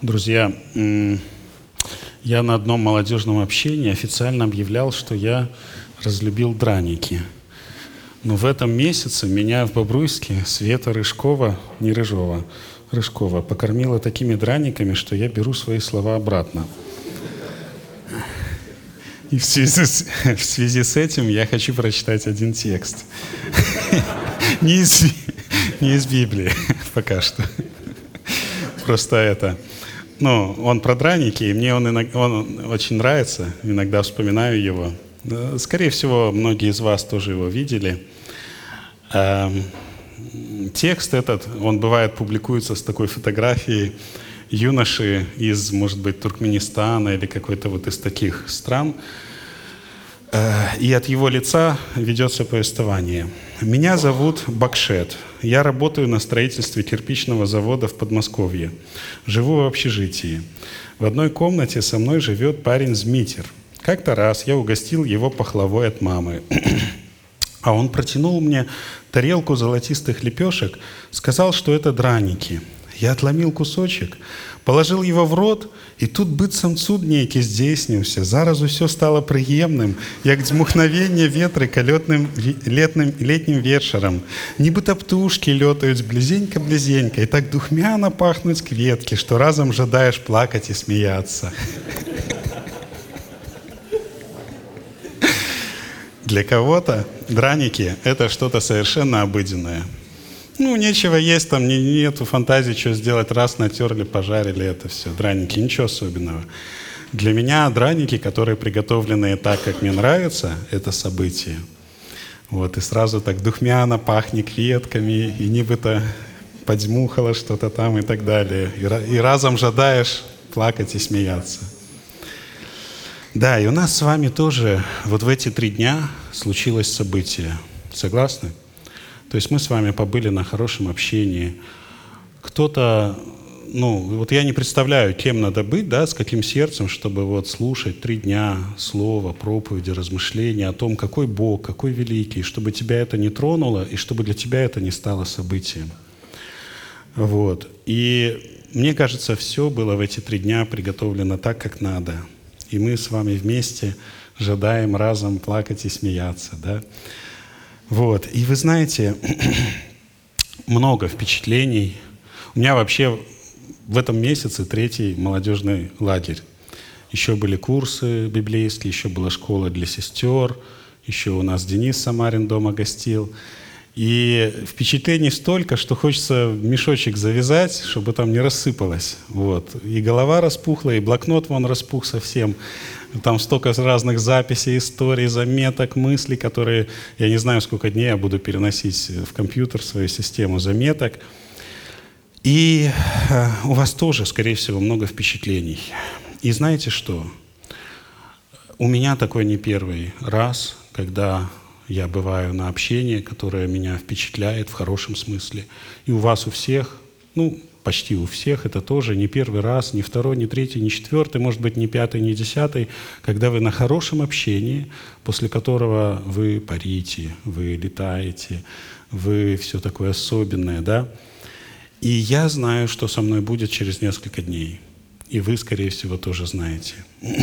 Друзья, я на одном молодежном общении официально объявлял, что я разлюбил драники. Но в этом месяце меня в Бобруйске Света Рыжкова, не Рыжова, Рыжкова, покормила такими драниками, что я беру свои слова обратно. И в связи с этим я хочу прочитать один текст. Не из Библии пока что. Просто это... он про драники, и мне он очень нравится. Иногда вспоминаю его. Скорее всего, многие из вас тоже его видели. Текст этот, он бывает публикуется с такой фотографией юноши из, может быть, Туркменистана или какой-то вот из таких стран. И от его лица ведется повествование. «Меня зовут Бакшет. Я работаю на строительстве кирпичного завода в Подмосковье. Живу в общежитии. В одной комнате со мной живет парень Змитер. Как-то раз я угостил его пахлавой от мамы. А он протянул мне тарелку золотистых лепешек, сказал, что это драники. Я отломил кусочек, положил его в рот, и тут быццам цуд нейкий здзейсніўся. Зараз усё стало прыемным, як дзьмухновение ветры калётным летним вечером. Нібыта птушки лётаюць близенько-близенько, и так духмяно пахнуть кветки, что разом жадаешь плакать и смеяться». Для кого-то драники — это что-то совершенно обыденное. Нечего есть, там нету фантазии, что сделать. Раз натерли, пожарили, это все. Драники, ничего особенного. Для меня драники, которые приготовлены так, как мне нравится, это событие. И сразу так духмяно пахнет кветками, и нібито подзьмухало что-то там и так далее. И разом жадаешь плакать и смеяться. Да, и у нас с вами тоже в эти 3 дня случилось событие. Согласны? То есть мы с вами побыли на хорошем общении. Кто-то, я не представляю, кем надо быть, да, с каким сердцем, чтобы слушать 3 дня слова, проповеди, размышления о том, какой Бог, какой великий, чтобы тебя это не тронуло, и чтобы для тебя это не стало событием. И мне кажется, все было в эти 3 дня приготовлено так, как надо. И мы с вами вместе жадаем разом плакать и смеяться, да. И вы знаете, много впечатлений. У меня вообще в этом месяце 3-й молодежный лагерь. Еще были курсы библейские, еще была школа для сестер, еще у нас Денис Самарин дома гостил. И впечатлений столько, что хочется мешочек завязать, чтобы там не рассыпалось. И голова распухла, и блокнот вон распух совсем. Там столько разных записей, историй, заметок, мыслей, которые я не знаю, сколько дней я буду переносить в компьютер, свою систему заметок. И у вас тоже, скорее всего, много впечатлений. И знаете что? У меня такой не первый раз, когда я бываю на общении, которое меня впечатляет в хорошем смысле. И у вас у всех, почти у всех, это тоже не первый раз, не 2-й, не 3-й, не 4-й, может быть, не 5-й, не 10-й, когда вы на хорошем общении, после которого вы парите, вы летаете, вы все такое особенное, да? И я знаю, что со мной будет через несколько дней. И вы, скорее всего, тоже знаете.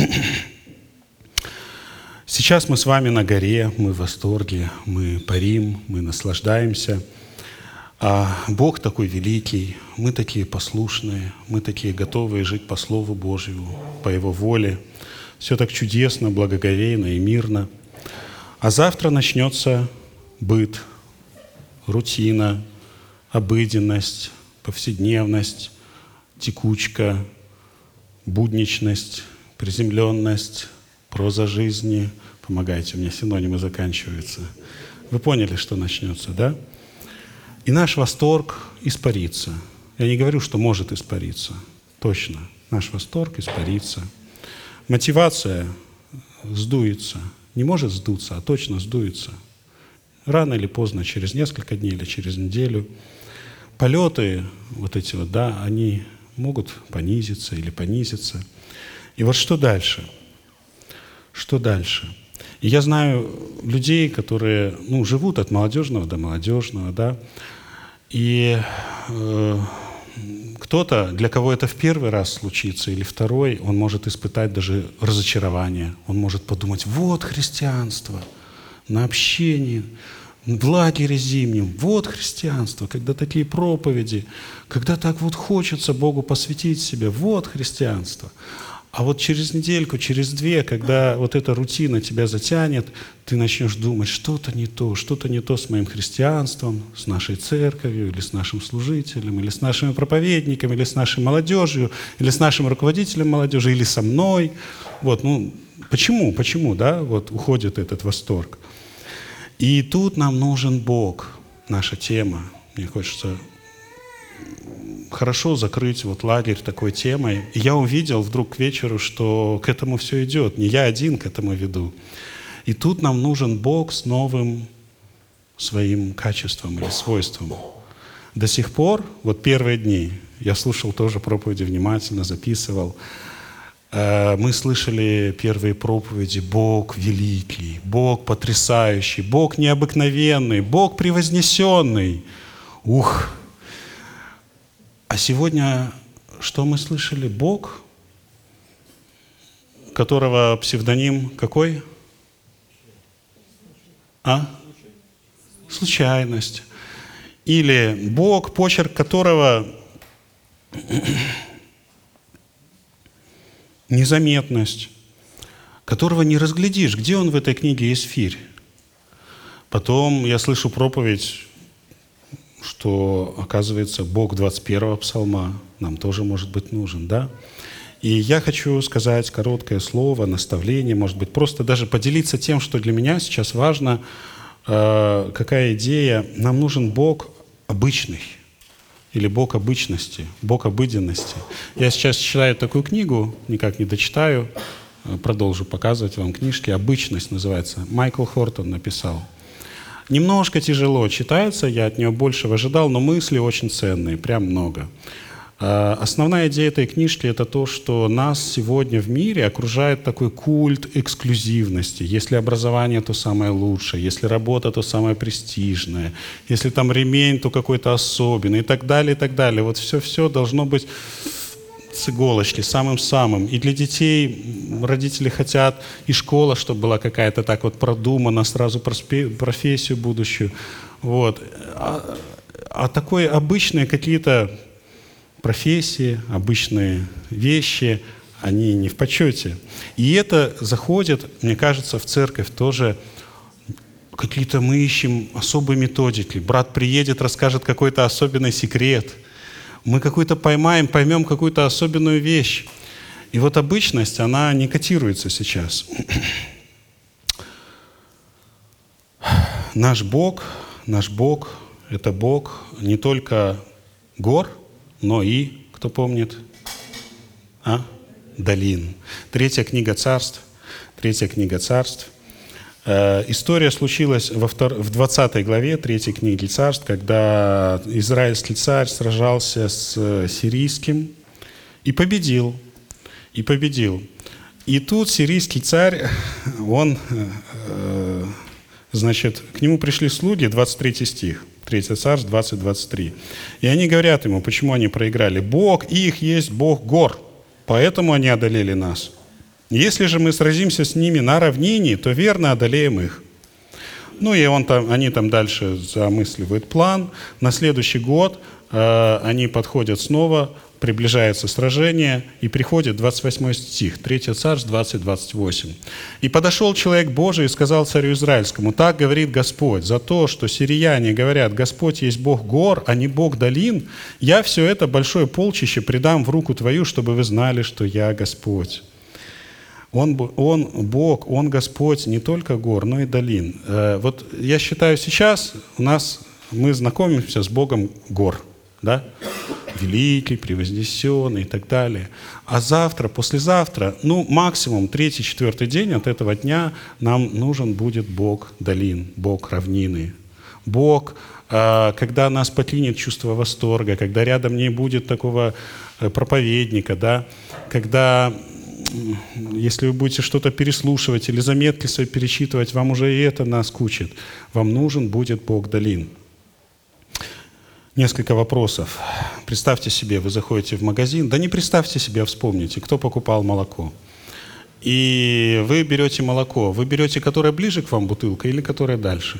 Сейчас мы с вами на горе, мы в восторге, мы парим, мы наслаждаемся. А Бог такой великий, мы такие послушные, мы такие готовые жить по Слову Божьему, по Его воле. Все так чудесно, благоговейно и мирно. А завтра начнется быт, рутина, обыденность, повседневность, текучка, будничность, приземленность, проза жизни. Помогайте, у меня синонимы заканчиваются. Вы поняли, что начнется, да? И наш восторг испарится. Я не говорю, что может испариться. Точно. Наш восторг испарится. Мотивация сдуется. Не может сдуться, а точно сдуется. Рано или поздно, через несколько дней или через неделю. Полеты они могут понизиться или понизиться. И что дальше? Что дальше? И я знаю людей, которые живут от молодежного до молодежного, да, и Кто-то, для кого это в первый раз случится или второй, он может испытать даже разочарование. Он может подумать: вот христианство на общении, в лагере зимнем, вот христианство, когда такие проповеди, когда так вот хочется Богу посвятить себя, вот христианство. А вот через недельку, через две, когда вот эта рутина тебя затянет, ты начнешь думать: что-то не то с моим христианством, с нашей церковью, или с нашим служителем, или с нашими проповедниками, или с нашей молодежью, или с нашим руководителем молодежи, или со мной. Вот, почему, да, вот уходит этот восторг? И тут нам нужен Бог, наша тема. Мне хочется хорошо закрыть вот лагерь такой темой. И я увидел вдруг к вечеру, что к этому все идет. Не я один к этому веду. И тут нам нужен Бог с новым своим качеством или свойством. До сих пор, вот первые дни, я слушал тоже проповеди внимательно, записывал. Мы слышали первые проповеди: Бог великий, Бог потрясающий, Бог необыкновенный, Бог превознесенный. Ух! А сегодня что мы слышали? Бог, которого псевдоним какой? Случайность. Или Бог, почерк которого незаметность, которого не разглядишь, где он в этой книге «Исфирь». Потом я слышу проповедь, что, оказывается, Бог 21-го псалма нам тоже может быть нужен, да? И я хочу сказать короткое слово, наставление, может быть, просто даже поделиться тем, что для меня сейчас важно, какая идея. Нам нужен Бог обычный, или Бог обычности, Бог обыденности. Я сейчас читаю такую книгу, никак не дочитаю, продолжу показывать вам книжки. «Обычность» называется. Майкл Хортон написал. Немножко тяжело читается, я от нее большего ожидал, но мысли очень ценные, прям много. Основная идея этой книжки — это то, что нас сегодня в мире окружает такой культ эксклюзивности. Если образование, то самое лучшее, если работа, то самое престижное, если там ремень, то какой-то особенный и так далее, и так далее. Вот все должно быть с иголочки, самым-самым. И для детей родители хотят, и школа, чтобы была какая-то так вот продумана, сразу профессию будущую. Вот. А такое обычные какие-то профессии, обычные вещи, они не в почете. И это заходит, мне кажется, в церковь тоже. Какие-то мы ищем особые методики. Брат приедет, расскажет какой-то особенный секрет. Мы какой-то поймем какую-то особенную вещь. И вот обычность, она не котируется сейчас. Наш Бог — это Бог не только гор, но и, кто помнит, долин. Третья книга Царств. История случилась в 20 главе 3 книги Царств, когда израильский царь сражался с сирийским и победил. И тут сирийский царь, к нему пришли слуги, 23 стих, 3 Царств, 20-23. И они говорят ему, почему они проиграли. Бог их есть Бог гор, поэтому они одолели нас. Если же мы сразимся с ними на равнине, то верно одолеем их. Ну и они там дальше замысливают план. На следующий год они подходят снова, приближается сражение, и приходит 28 стих, 3 Царств, 20-28. «И подошел человек Божий и сказал царю Израильскому: так говорит Господь, за то, что сирияне говорят, Господь есть Бог гор, а не Бог долин, я все это большое полчище предам в руку твою, чтобы вы знали, что я Господь». Он Бог, Он Господь не только гор, но и долин. Вот я считаю, сейчас мы знакомимся с Богом гор, да? Великий, превознесенный и так далее. А завтра, послезавтра, максимум 3-4 день от этого дня нам нужен будет Бог долин, Бог равнины. Бог, когда нас поклинит чувство восторга, когда рядом не будет такого проповедника, да? Когда, если вы будете что-то переслушивать или заметки свои перечитывать, вам уже и это наскучит. Вам нужен будет Бог долин. Несколько вопросов. Представьте себе, вы заходите в магазин. Да не представьте себе, а вспомните, кто покупал молоко. И вы берете молоко. Вы берете, которое ближе к вам бутылка или которое дальше?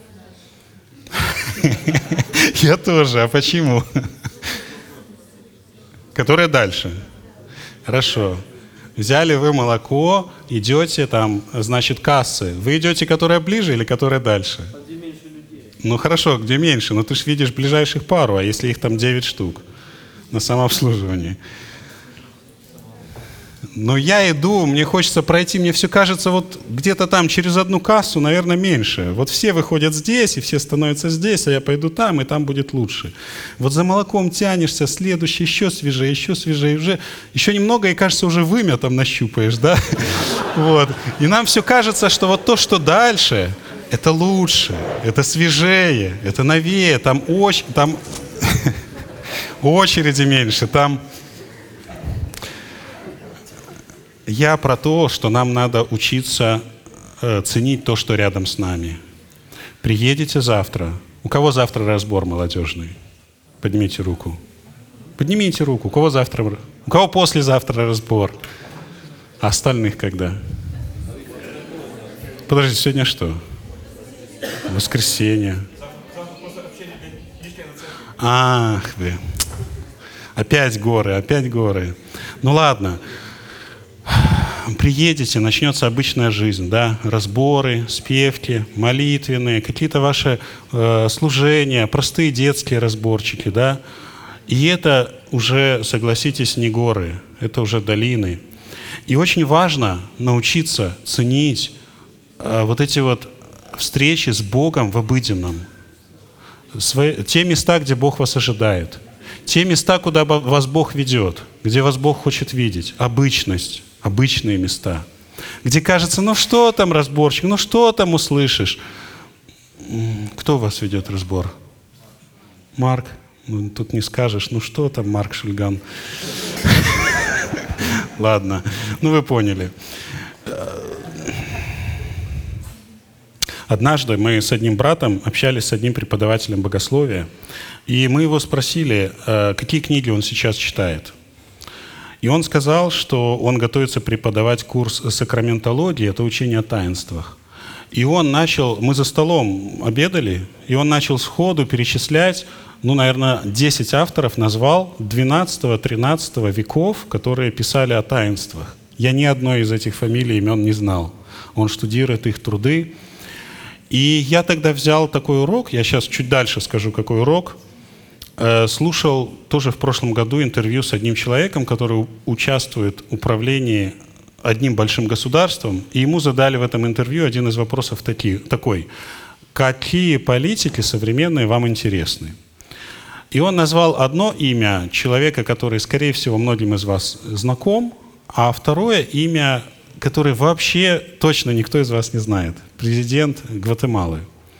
Я тоже. А почему? Которое дальше. Хорошо. Взяли вы молоко, идете там, значит, кассы. Вы идете, которая ближе или которая дальше? Где меньше людей. Ну хорошо, где меньше, но ты же видишь ближайших пару, а если их там 9 штук на самообслуживании? Но я иду, мне хочется пройти, мне все кажется, вот где-то там через одну кассу, наверное, меньше. Вот все выходят здесь, и все становятся здесь, а я пойду там, и там будет лучше. Вот за молоком тянешься, следующий еще свежее, уже еще немного, и кажется, уже вымя там нащупаешь, да? Вот. И нам все кажется, что вот то, что дальше, это лучше, это свежее, это новее, там очереди меньше, там... Я про то, что нам надо учиться ценить то, что рядом с нами. Приедете завтра. У кого завтра разбор молодежный? Поднимите руку. Поднимите руку. У кого завтра? У кого послезавтра разбор? А остальных когда? Подождите, сегодня что? Воскресенье. Ах вы. Опять горы. Ну ладно. Приедете, начнется обычная жизнь, да, разборы, спевки, молитвенные, какие-то ваши служения, простые детские разборчики, да. И это уже, согласитесь, не горы, это уже долины. И очень важно научиться ценить вот эти вот встречи с Богом в обыденном. Те места, где Бог вас ожидает. Те места, куда вас Бог ведет, где вас Бог хочет видеть. Обычность. Обычные места, где кажется, ну что там разборчик, ну что там услышишь. Кто у вас ведет разбор? Марк? Ну, тут не скажешь, ну что там Марк Шульган? Ладно, ну вы поняли. Однажды мы с одним братом общались с одним преподавателем богословия, и мы его спросили, какие книги он сейчас читает. И он сказал, что он готовится преподавать курс сакраментологии, это учение о таинствах. И он начал, мы за столом обедали, и он начал сходу перечислять, ну, наверное, 10 авторов назвал 12-13 веков, которые писали о таинствах. Я ни одной из этих фамилий, имен не знал. Он штудирует их труды. И я тогда взял такой урок, я сейчас чуть дальше скажу, какой урок. Слушал тоже в прошлом году интервью с одним человеком, который участвует в управлении одним большим государством, и ему задали в этом интервью один из вопросов такой: какие политики современные вам интересны? И он назвал одно имя человека, который, скорее всего, многим из вас знаком, а второе имя, которое вообще точно никто из вас не знает. Президент Гватемалы.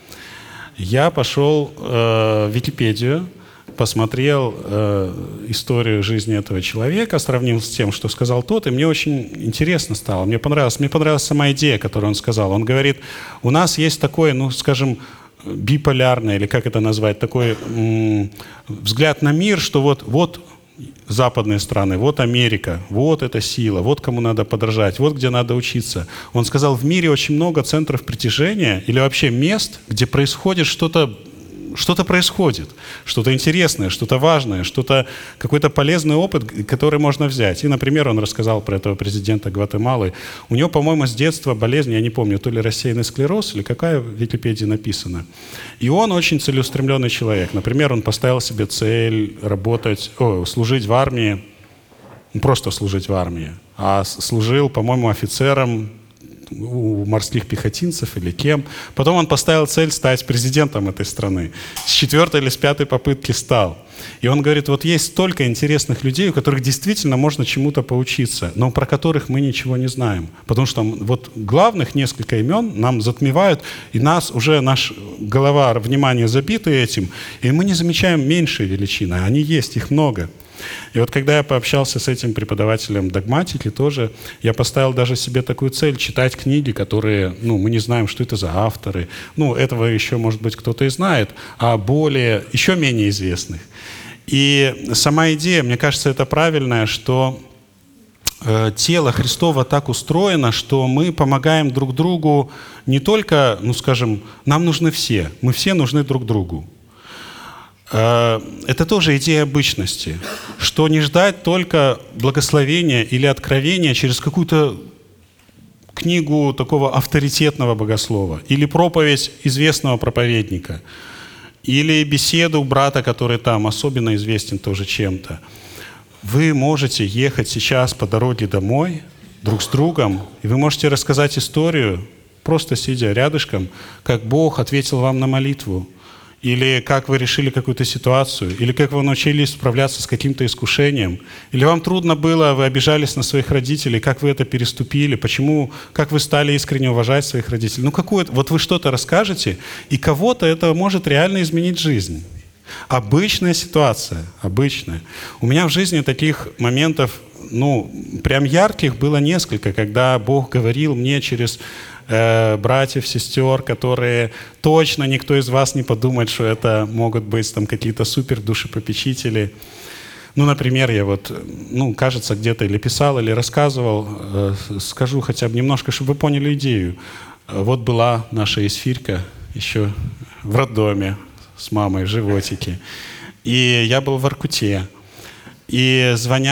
Я пошел в Википедию, посмотрел историю жизни этого человека, сравнил с тем, что сказал тот, и мне очень интересно стало. Мне понравилась сама идея, которую он сказал. Он говорит, у нас есть такой, ну, скажем, биполярный, или как это назвать, такой взгляд на мир, что вот западные страны, вот Америка, вот эта сила, вот кому надо подражать, вот где надо учиться. Он сказал, в мире очень много центров притяжения или вообще мест, где происходит что-то происходит, что-то интересное, что-то важное, какой-то полезный опыт, который можно взять. И, например, он рассказал про этого президента Гватемалы. У него, по-моему, с детства болезнь, я не помню, то ли рассеянный склероз, или какая в Википедии написана. И он очень целеустремленный человек. Например, он поставил себе цель служить в армии, не просто служить в армии, а служил, по-моему, офицером у морских пехотинцев или кем. Потом он поставил цель стать президентом этой страны. С 4-й или с 5-й попытки стал. И он говорит, вот есть столько интересных людей, у которых действительно можно чему-то поучиться, но про которых мы ничего не знаем. Потому что вот главных несколько имен нам затмевают, и наша голова, внимание забиты этим, и мы не замечаем меньшие величины. Они есть, их много. И вот когда я пообщался с этим преподавателем догматики тоже, я поставил даже себе такую цель — читать книги, которые, мы не знаем, что это за авторы. Этого еще, может быть, кто-то и знает, а более, еще менее известных. И сама идея, мне кажется, это правильная, что тело Христово так устроено, что мы помогаем друг другу не только, нам нужны все, мы все нужны друг другу. Это тоже идея обычности, что не ждать только благословения или откровения через какую-то книгу такого авторитетного богослова, или проповедь известного проповедника, или беседу брата, который там особенно известен тоже чем-то. Вы можете ехать сейчас по дороге домой друг с другом, и вы можете рассказать историю, просто сидя рядышком, как Бог ответил вам на молитву, или как вы решили какую-то ситуацию, или как вы научились справляться с каким-то искушением, или вам трудно было, вы обижались на своих родителей, как вы это переступили, как вы стали искренне уважать своих родителей. Вот вы что-то расскажете, и кого-то это может реально изменить жизнь. Обычная ситуация, обычная. У меня в жизни таких моментов, прям ярких было несколько, когда Бог говорил мне через братьев, сестер, которые точно никто из вас не подумает, что это могут быть там какие-то супер душепопечители. Например, я кажется, где-то или писал, или рассказывал, скажу хотя бы немножко, чтобы вы поняли идею. Вот была наша Исфирька еще в роддоме с мамой в животике. И я был в Воркуте. И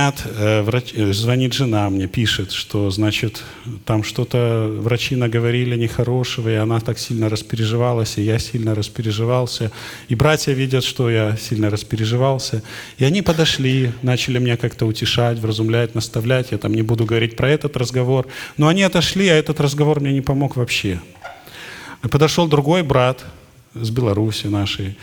звонит жена мне, пишет, что, там что-то врачи наговорили нехорошего, и она так сильно распереживалась, и я сильно распереживался. И братья видят, что я сильно распереживался. И они подошли, начали меня как-то утешать, вразумлять, наставлять. Я там не буду говорить про этот разговор. Но они отошли, а этот разговор мне не помог вообще. И подошел другой брат с Беларуси нашей.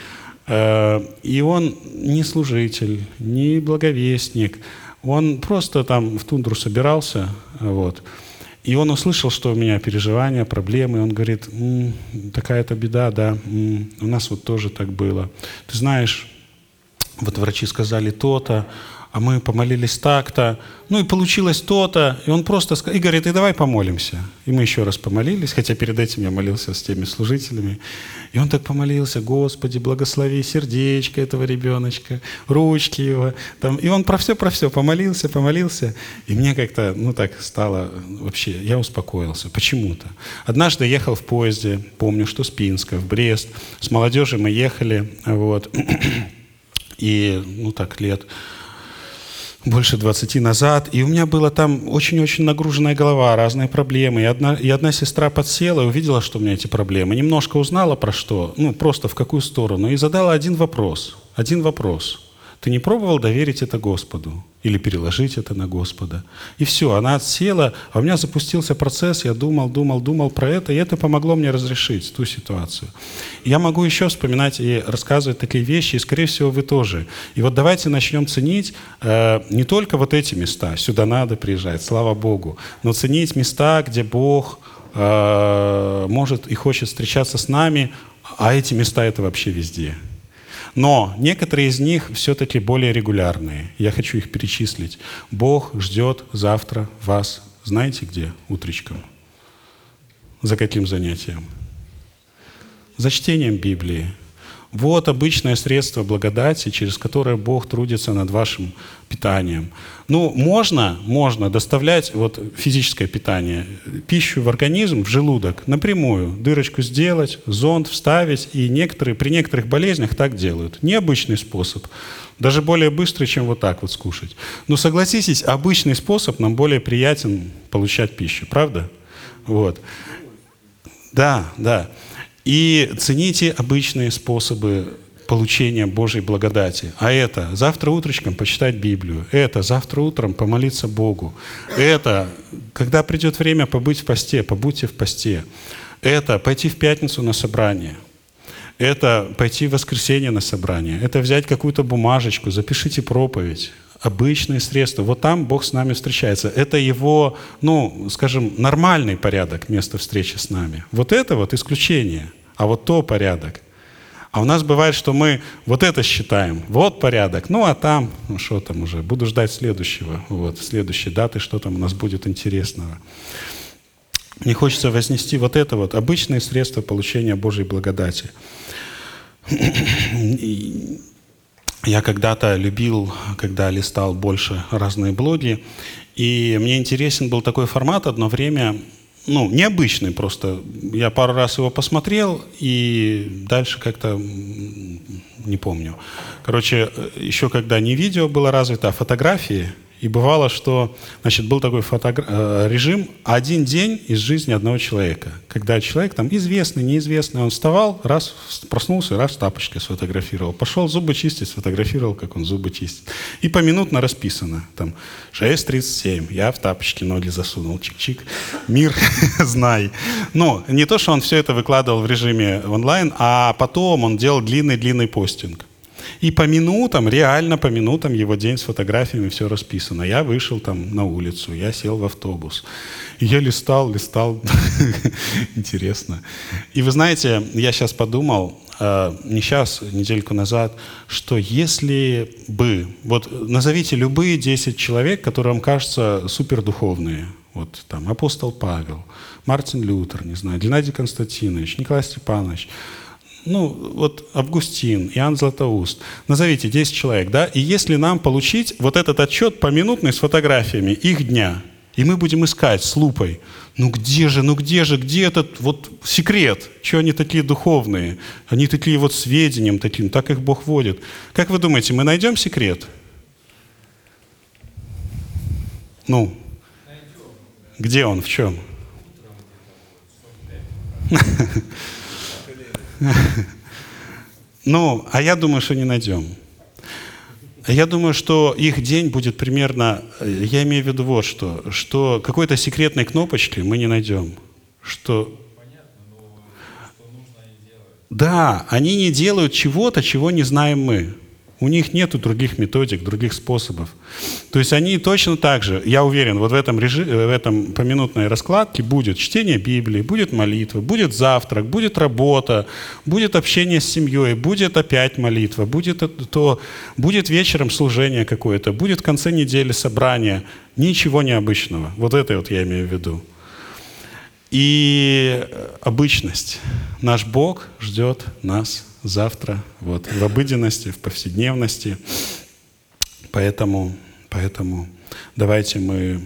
И он не служитель, не благовестник. Он просто там в тундру собирался. И он услышал, что у меня переживания, проблемы. Он говорит: такая-то беда, да, у нас тоже так было. Ты знаешь, врачи сказали то-то, а мы помолились так-то, и получилось то-то. И он просто и говорит: и давай помолимся. И мы еще раз помолились, хотя перед этим я молился с теми служителями. И он так помолился: Господи, благослови сердечко этого ребеночка, ручки его. И он про все помолился. И мне как-то, так стало вообще, я успокоился почему-то. Однажды ехал в поезде, помню, что с Пинска в Брест. С молодежью мы ехали, и, лет больше 20 назад, и у меня была там очень-очень нагруженная голова, разные проблемы. И одна сестра подсела и увидела, что у меня эти проблемы. Немножко узнала про что, просто в какую сторону, и задала один вопрос. Ты не пробовал доверить это Господу? Или переложить это на Господа? И все, она отсела, а у меня запустился процесс, я думал про это, и это помогло мне разрешить ту ситуацию. И я могу еще вспоминать и рассказывать такие вещи, и, скорее всего, вы тоже. И давайте начнем ценить не только эти места, сюда надо приезжать, слава Богу, но ценить места, где Бог может и хочет встречаться с нами, а эти места — это вообще везде. Но некоторые из них все-таки более регулярные. Я хочу их перечислить. Бог ждет завтра вас, знаете где, утречком? За каким занятием? За чтением Библии. Обычное средство благодати, через которое Бог трудится над вашим питанием. Можно доставлять физическое питание, пищу в организм, в желудок, напрямую, дырочку сделать, зонд вставить, и при некоторых болезнях так делают. Необычный способ, даже более быстрый, чем так скушать. Но согласитесь, обычный способ нам более приятен получать пищу, правда? Да. И цените обычные способы получения Божьей благодати. А это завтра утречком почитать Библию. Это завтра утром помолиться Богу. Это, когда придет время побыть в посте, побудьте в посте. Это пойти в пятницу на собрание. Это пойти в воскресенье на собрание. Это взять какую-то бумажечку, запишите проповедь. Обычные средства. Там Бог с нами встречается. Это Его, нормальный порядок места встречи с нами. Это исключение. А то порядок. А у нас бывает, что мы вот это считаем, вот порядок, ну а там, ну что там уже, буду ждать следующего, вот, следующей даты, что там у нас будет интересного. Мне хочется вознести вот это вот, обычные средства получения Божьей благодати. Я когда-то любил, когда листал больше разные блоги, и мне интересен был такой формат одно время, ну, необычный просто. Я пару раз его посмотрел, и дальше как-то не помню. Короче, еще когда не видео было развито, а фотографии, и бывало, что, значит, был такой режим один день из жизни одного человека. Когда человек там известный, неизвестный, он вставал, раз проснулся, раз тапочкой сфотографировал. Пошел зубы чистить, сфотографировал, как он зубы чистит. И поминутно расписано. Там 6:37, я в тапочки ноги засунул, чик-чик. Мир, знай. Но не то, что он все это выкладывал в режиме онлайн, а потом он делал длинный-длинный постинг. И по минутам, реально по минутам его день с фотографиями все расписано. Я вышел там на улицу, я сел в автобус. И я листал. Интересно. И вы знаете, я сейчас подумал, не сейчас, недельку назад, что если бы... Вот назовите любые 10 человек, которые вам кажутся супердуховные. Вот там апостол Павел, Мартин Лютер, не знаю, Геннадий Константинович, Николай Степанович. Ну, вот Августин, Иоанн Златоуст. Назовите 10 человек, да? И если нам получить вот этот отчет поминутный с фотографиями их дня, и мы будем искать с лупой, где этот вот секрет? Чего они такие духовные? Они такие вот сведением таким, так их Бог водит. Как вы думаете, мы найдем секрет? Ну, где он, в чем? Ну, а я думаю, что не найдем. Я думаю, что их день будет примерно, я имею в виду вот что какой-то секретной кнопочки мы не найдем. Что... Да, они не делают чего-то, чего не знаем мы. У них нет других методик, других способов. То есть они точно так же, я уверен, вот в этом поминутной раскладке будет чтение Библии, будет молитва, будет завтрак, будет работа, будет общение с семьей, будет опять молитва, будет вечером служение какое-то, будет в конце недели собрание. Ничего необычного. Вот это вот я имею в виду. И обычность. Наш Бог ждет нас завтра, вот, в обыденности, в повседневности. Поэтому давайте мы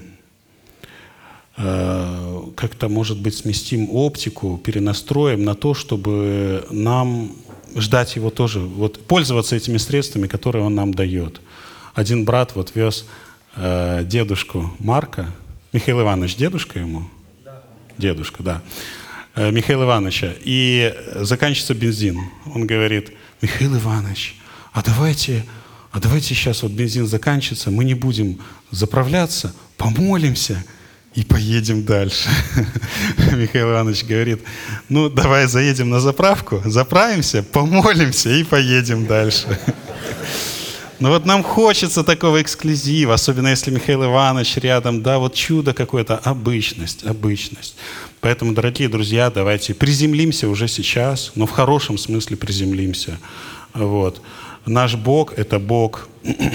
как-то, может быть, сместим оптику, перенастроим на то, чтобы нам ждать Его тоже, вот, пользоваться этими средствами, которые Он нам дает. Один брат вот вез дедушку Марка, Михаил Иванович, дедушка ему? Дедушка, да. Михаила Ивановича, и заканчивается бензин. Он говорит: Михаил Иванович, а давайте сейчас вот бензин заканчивается, мы не будем заправляться, помолимся и поедем дальше. Михаил Иванович говорит: ну давай заедем на заправку, заправимся, помолимся и поедем дальше. Но вот нам хочется такого эксклюзива, особенно если Михаил Иванович рядом, да, вот чудо какое-то, обычность. Поэтому, дорогие друзья, давайте приземлимся уже сейчас, но в хорошем смысле приземлимся. Вот. Наш Бог — это Бог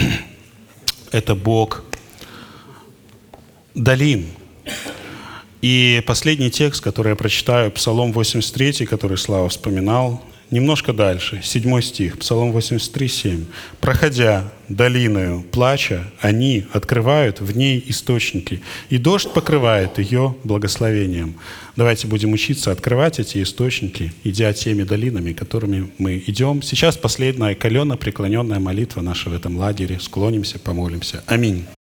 долин. И последний текст, который я прочитаю, Псалом 83, который Слава вспоминал, немножко дальше, 7 стих, Псалом 83, 7. «Проходя долиною плача, они открывают в ней источники, и дождь покрывает ее благословением». Давайте будем учиться открывать эти источники, идя теми долинами, которыми мы идем. Сейчас последняя колено-преклоненная молитва наша в этом лагере. Склонимся, помолимся. Аминь.